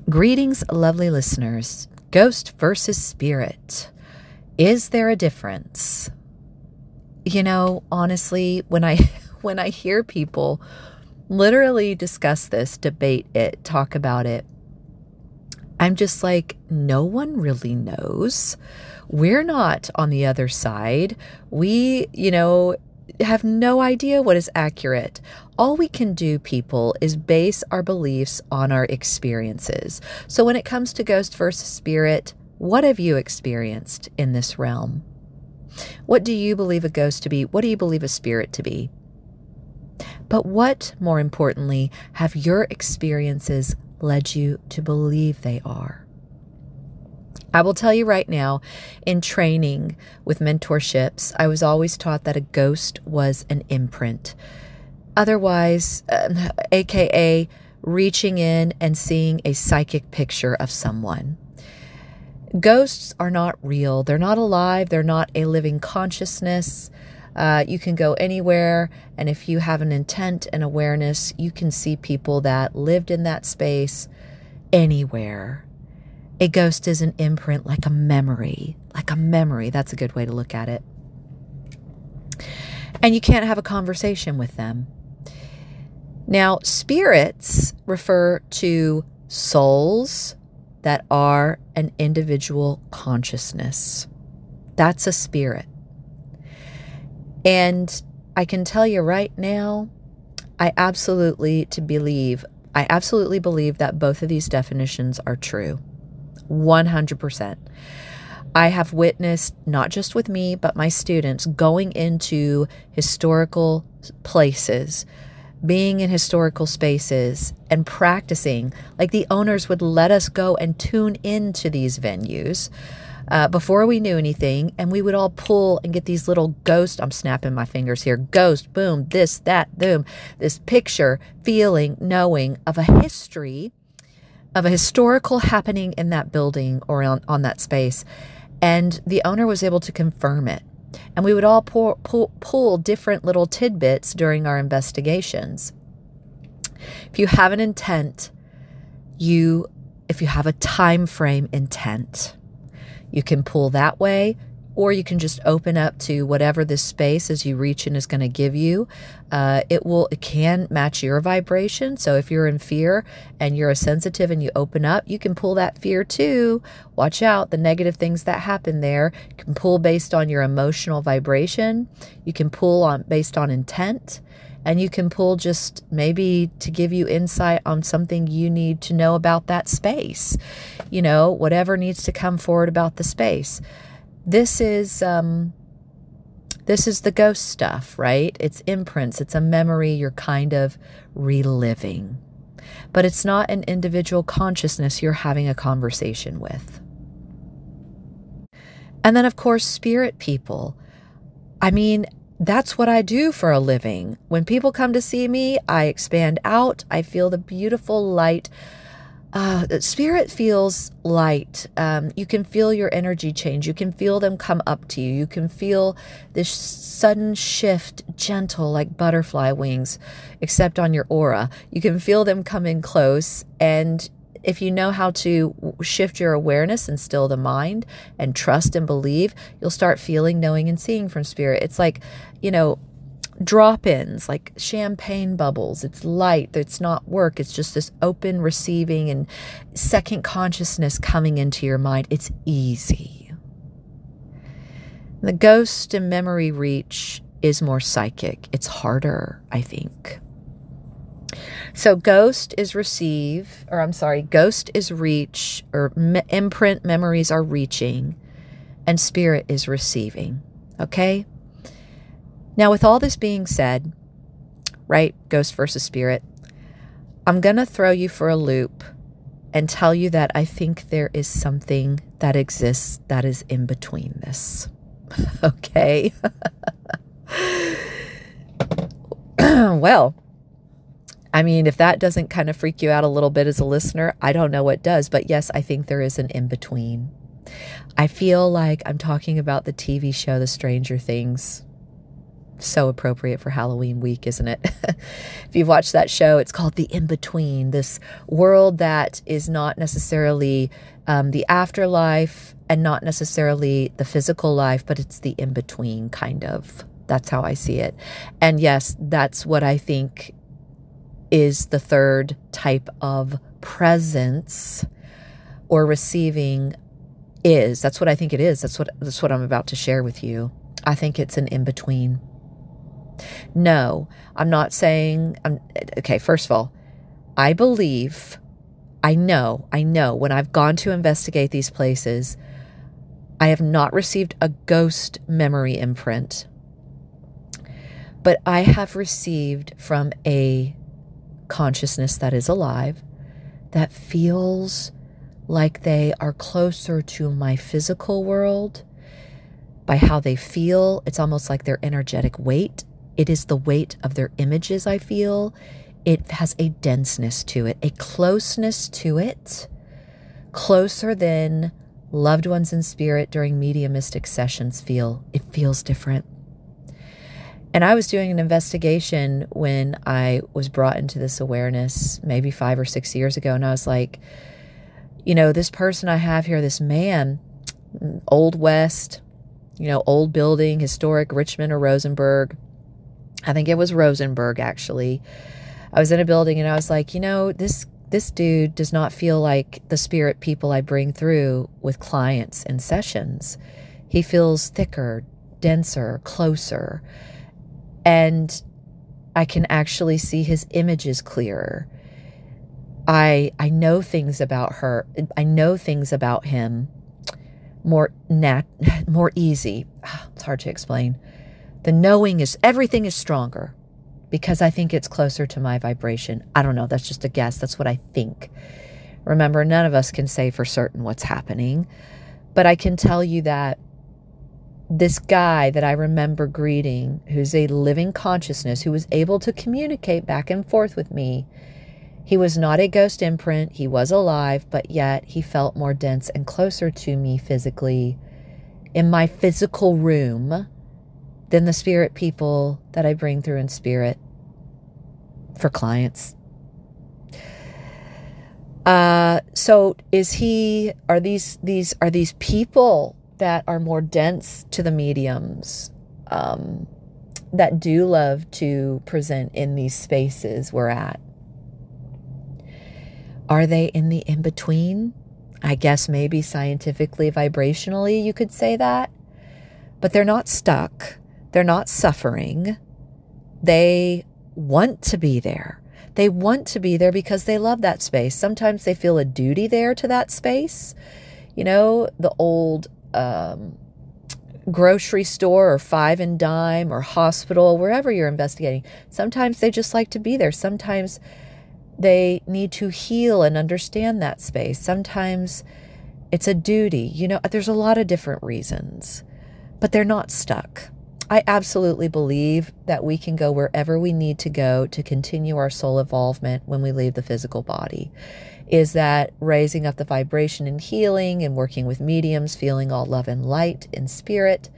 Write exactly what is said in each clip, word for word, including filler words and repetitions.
Greetings, lovely listeners. Ghost versus spirit. Is there a difference? You know, honestly, when I when I hear people literally discuss this, debate it, talk about it, I'm just like, no one really knows. We're not on the other side. We, you know, have no idea what is accurate. All we can do, people, is base our beliefs on our experiences. So when it comes to ghost versus spirit, what have you experienced in this realm? What do you believe a ghost to be? What do you believe a spirit to be? But what, more importantly, have your experiences led you to believe they are? I will tell you right now, in training with mentorships, I was always taught that a ghost was an imprint. Otherwise, um, A K A reaching in and seeing a psychic picture of someone. Ghosts are not real. They're not alive. They're not a living consciousness. Uh, you can go anywhere, and if you have an intent and awareness, you can see people that lived in that space anywhere. A ghost is an imprint, like a memory, like a memory. That's a good way to look at it. And you can't have a conversation with them. Now, spirits refer to souls that are an individual consciousness. That's a spirit. And I can tell you right now, I absolutely to believe, I absolutely believe that both of these definitions are true. one hundred percent. I have witnessed, not just with me, but my students going into historical places, being in historical spaces and practicing. Like the owners would let us go and tune into these venues uh, before we knew anything. And we would all pull and get these little ghost, I'm snapping my fingers here, ghost, boom, this, that, boom, this picture, feeling, knowing of a history of a historical happening in that building or on, on that space. And the owner was able to confirm it. And we would all pull, pull, pull different little tidbits during our investigations. If you have an intent, you, if you have a time frame intent, you can pull that way, or you can just open up to whatever this space as you reach in is going to give you. Uh, it will, it can match your vibration. So if you're in fear and you're a sensitive and you open up, you can pull that fear too. Watch out, the negative things that happen there. You can pull based on your emotional vibration. You can pull on based on intent. And you can pull just maybe to give you insight on something you need to know about that space. You know, whatever needs to come forward about the space. This is um, this is the ghost stuff, right? It's imprints. It's a memory you're kind of reliving. But it's not an individual consciousness you're having a conversation with. And then, of course, spirit people. I mean, that's what I do for a living. When people come to see me, I expand out. I feel the beautiful light. Uh, spirit feels light. Um, you can feel your energy change. You can feel them come up to you. You can feel this sudden shift, gentle like butterfly wings, except on your aura. You can feel them come in close. And if you know how to shift your awareness and still the mind and trust and believe, you'll start feeling, knowing, and seeing from spirit. It's like, you know, drop-ins, like champagne bubbles. It's light. It's not work. It's just this open receiving and second consciousness coming into your mind. It's easy. The ghost and memory reach is more psychic. It's harder, I think. So ghost is receive, or I'm sorry, ghost is reach, or me- imprint memories are reaching, and spirit is receiving. Okay? Now, with all this being said, right, ghost versus spirit, I'm going to throw you for a loop and tell you that I think there is something that exists that is in between this. Okay? Well, I mean, if that doesn't kind of freak you out a little bit as a listener, I don't know what does. But yes, I think there is an in-between. I feel like I'm talking about the T V show, The Stranger Things. So appropriate for Halloween week, isn't it? If you've watched that show, it's called The In-Between, this world that is not necessarily um, the afterlife and not necessarily the physical life, but it's the in-between kind of. That's how I see it. And yes, that's what I think is the third type of presence or receiving is. That's what I think it is. That's what that's what I'm about to share with you. I think it's an in-between. No, I'm not saying, I'm, okay, first of all, I believe, I know, I know when I've gone to investigate these places, I have not received a ghost memory imprint, but I have received from a consciousness that is alive, that feels like they are closer to my physical world by how they feel. It's almost like their energetic weight. It is the weight of their images, I feel. It has a denseness to it, a closeness to it, closer than loved ones in spirit during mediumistic sessions feel. It feels different. And I was doing an investigation when I was brought into this awareness maybe five or six years ago. And I was like, you know, this person I have here, this man, Old West, you know, old building, historic Richmond or Rosenberg. I think it was Rosenberg, actually. I was in a building and I was like, you know, this this dude does not feel like the spirit people I bring through with clients and sessions. He feels thicker, denser, closer. And I can actually see his images clearer. I I know things about her. I know things about him more nat more easy. It's hard to explain. The knowing is, everything is stronger because I think it's closer to my vibration. I don't know. That's just a guess. That's what I think. Remember, none of us can say for certain what's happening, but I can tell you that this guy that I remember greeting, who's a living consciousness, who was able to communicate back and forth with me, he was not a ghost imprint. He was alive, but yet he felt more dense and closer to me physically in my physical room than the spirit people that I bring through in spirit for clients. Uh, so is he, are these, these, are these people that are more dense to the mediums, um, that do love to present in these spaces we're at? Are they in the in-between? I guess maybe scientifically, vibrationally, you could say that. But they're not stuck. They're not suffering. They want to be there. They want to be there because they love that space. Sometimes they feel a duty there to that space. You know, the old um, grocery store or five and dime or hospital, wherever you're investigating. Sometimes they just like to be there. Sometimes they need to heal and understand that space. Sometimes it's a duty. You know, there's a lot of different reasons, but they're not stuck. I absolutely believe that we can go wherever we need to go to continue our soul involvement when we leave the physical body. Is that raising up the vibration and healing and working with mediums, feeling all love and light in spirit?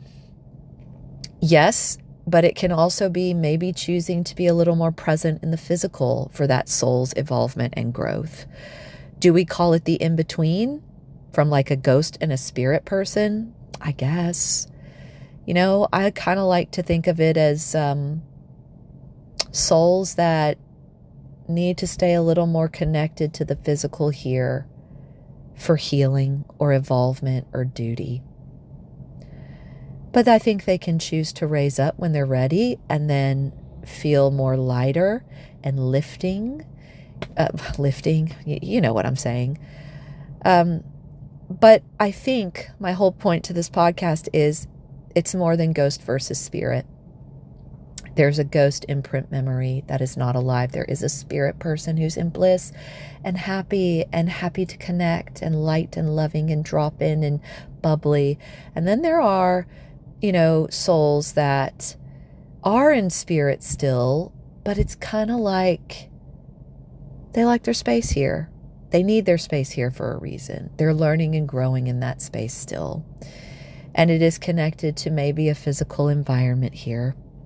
Yes, but it can also be maybe choosing to be a little more present in the physical for that soul's involvement and growth. Do we call it the in-between from like a ghost and a spirit person? I guess. You know, I kind of like to think of it as um, souls that need to stay a little more connected to the physical here for healing or involvement or duty. But I think they can choose to raise up when they're ready and then feel more lighter and lifting. Uh, lifting, you, you know what I'm saying. Um, but I think my whole point to this podcast is it's more than ghost versus spirit. There's a ghost imprint memory that is not alive. There is a spirit person who's in bliss and happy and happy to connect and light and loving and drop in and bubbly. And then there are, you know, souls that are in spirit still, but it's kind of like they like their space here. They need their space here for a reason. They're learning and growing in that space still. And it is connected to maybe a physical environment here.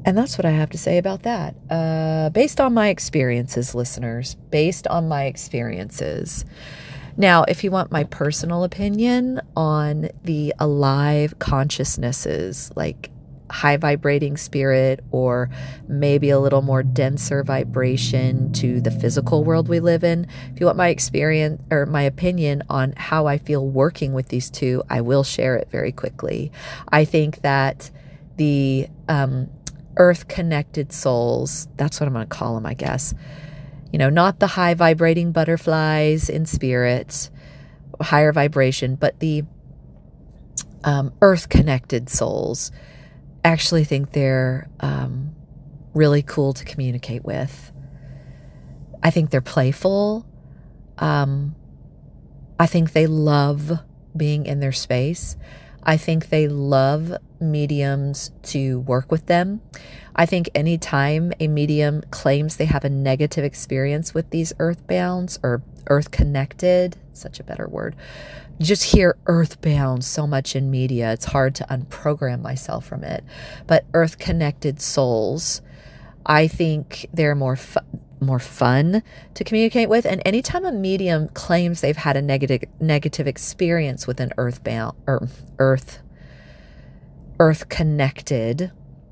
And that's what I have to say about that. Uh, based on my experiences, listeners, based on my experiences. Now, if you want my personal opinion on the alive consciousnesses, like high vibrating spirit, or maybe a little more denser vibration to the physical world we live in, if you want my experience or my opinion on how I feel working with these two, I will share it very quickly. I think that the um, earth connected souls, that's what I'm going to call them, I guess, you know, not the high vibrating butterflies in spirit, higher vibration, but the um, earth connected souls, actually think they're um, really cool to communicate with. I think they're playful. Um, I think they love being in their space. I think they love mediums to work with them. I think anytime a medium claims they have a negative experience with these earthbounds or earth connected, such a better word, you just hear earthbound so much in media. It's hard to unprogram myself from it. But earth connected souls, I think they're more fu- more fun to communicate with. And anytime a medium claims they've had a negative negative experience with an earthbound or earth earth connected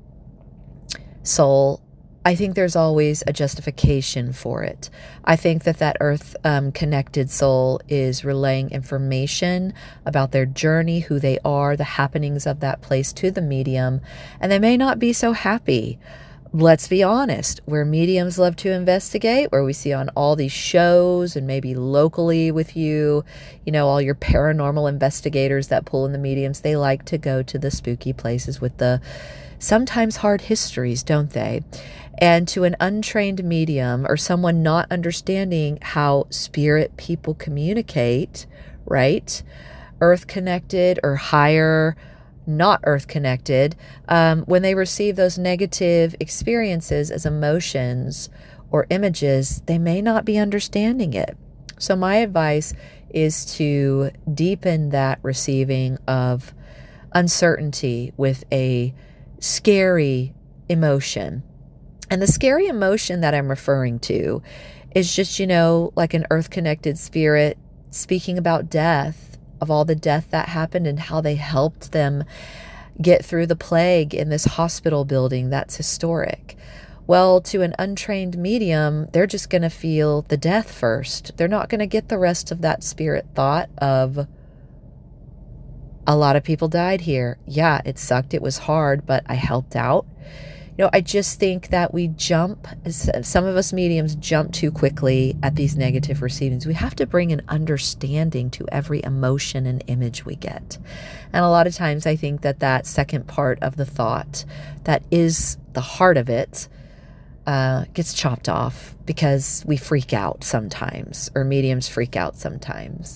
soul, I think there's always a justification for it. I think that that earth um, connected soul is relaying information about their journey, who they are, the happenings of that place to the medium, and they may not be so happy. Let's be honest, where mediums love to investigate, where we see on all these shows and maybe locally with you, you know, all your paranormal investigators that pull in the mediums, they like to go to the spooky places with the sometimes hard histories, don't they? And to an untrained medium or someone not understanding how spirit people communicate, right? Earth connected or higher, not earth connected, um, when they receive those negative experiences as emotions or images, they may not be understanding it. So my advice is to deepen that receiving of uncertainty with a scary emotion. And the scary emotion that I'm referring to is just, you know, like an earth-connected spirit speaking about death, of all the death that happened and how they helped them get through the plague in this hospital building that's historic. Well, to an untrained medium, they're just going to feel the death first. They're not going to get the rest of that spirit thought of, a lot of people died here. Yeah, it sucked. It was hard, but I helped out. You know, I just think that we jump, some of us mediums jump too quickly at these negative receivings. We have to bring an understanding to every emotion and image we get. And a lot of times I think that that second part of the thought, that is the heart of it, uh, gets chopped off because we freak out sometimes, or mediums freak out sometimes.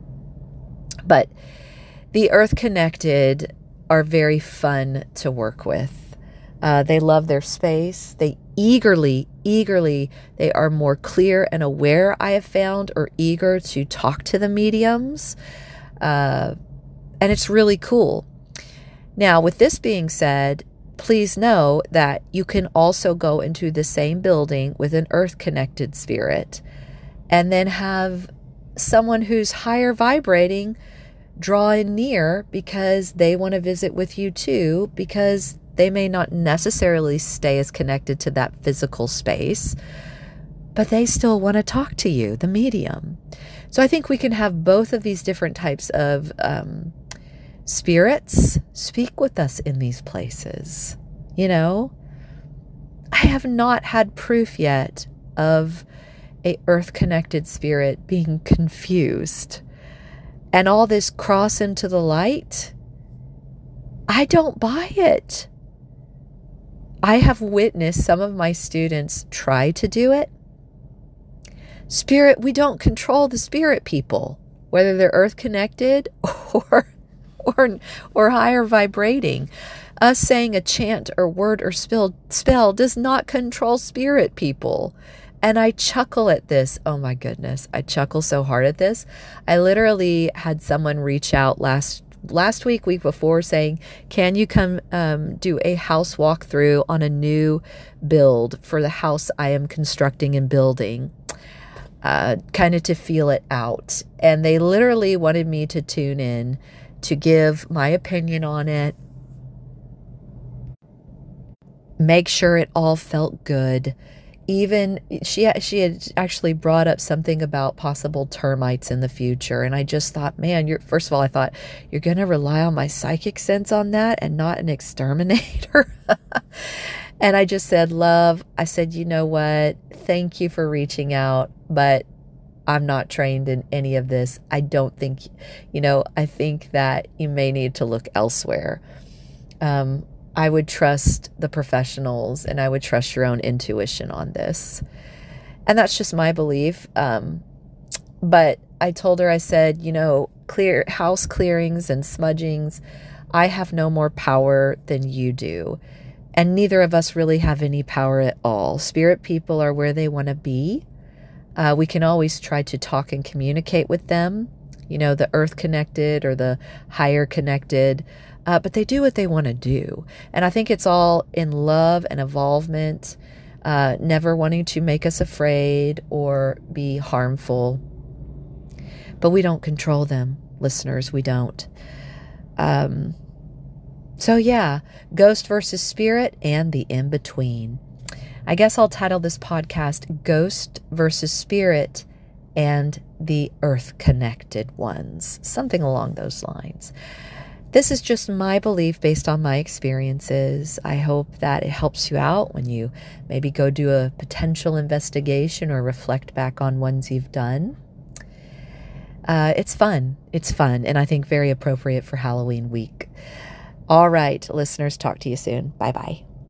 But the earth connected are very fun to work with. Uh, they love their space. They eagerly, eagerly, they are more clear and aware, I have found, or eager to talk to the mediums. Uh, and it's really cool. Now, with this being said, please know that you can also go into the same building with an earth-connected spirit and then have someone who's higher vibrating draw in near because they want to visit with you too, because they may not necessarily stay as connected to that physical space, but they still want to talk to you, the medium. So I think we can have both of these different types of um, spirits speak with us in these places. You know, I have not had proof yet of a earth-connected spirit being confused. And all this cross into the light, I don't buy it. I have witnessed some of my students try to do it. Spirit, we don't control the spirit people, whether they're earth connected or or or higher vibrating. Us saying a chant or word or spell spell does not control spirit people. And I chuckle at this. Oh my goodness. I chuckle so hard at this. I literally had someone reach out last last week, week before, saying, can you come um, do a house walkthrough on a new build for the house I am constructing and building, uh, kind of to feel it out. And they literally wanted me to tune in to give my opinion on it, make sure it all felt good. Even she she had actually brought up something about possible termites in the future, and I just thought, man, you're first of all, I thought, you're going to rely on my psychic sense on that and not an exterminator. And I just said, love, I said, you know what? Thank you for reaching out, but I'm not trained in any of this. I don't think, you know, I think that you may need to look elsewhere. Um, I would trust the professionals, and I would trust your own intuition on this. And that's just my belief. Um, but I told her, I said, you know, clear house clearings and smudgings, I have no more power than you do. And neither of us really have any power at all. Spirit people are where they want to be. Uh, we can always try to talk and communicate with them, you know, the earth connected or the higher connected. Uh, but they do what they want to do. And I think it's all in love and evolvement, uh, never wanting to make us afraid or be harmful. But we don't control them, listeners. We don't. Um, so yeah, ghost versus spirit and the in-between. I guess I'll title this podcast Ghost versus Spirit and the Earth-Connected Ones. Something along those lines. This is just my belief based on my experiences. I hope that it helps you out when you maybe go do a potential investigation or reflect back on ones you've done. Uh, it's fun. It's fun, and I think very appropriate for Halloween week. All right, listeners, talk to you soon. Bye-bye.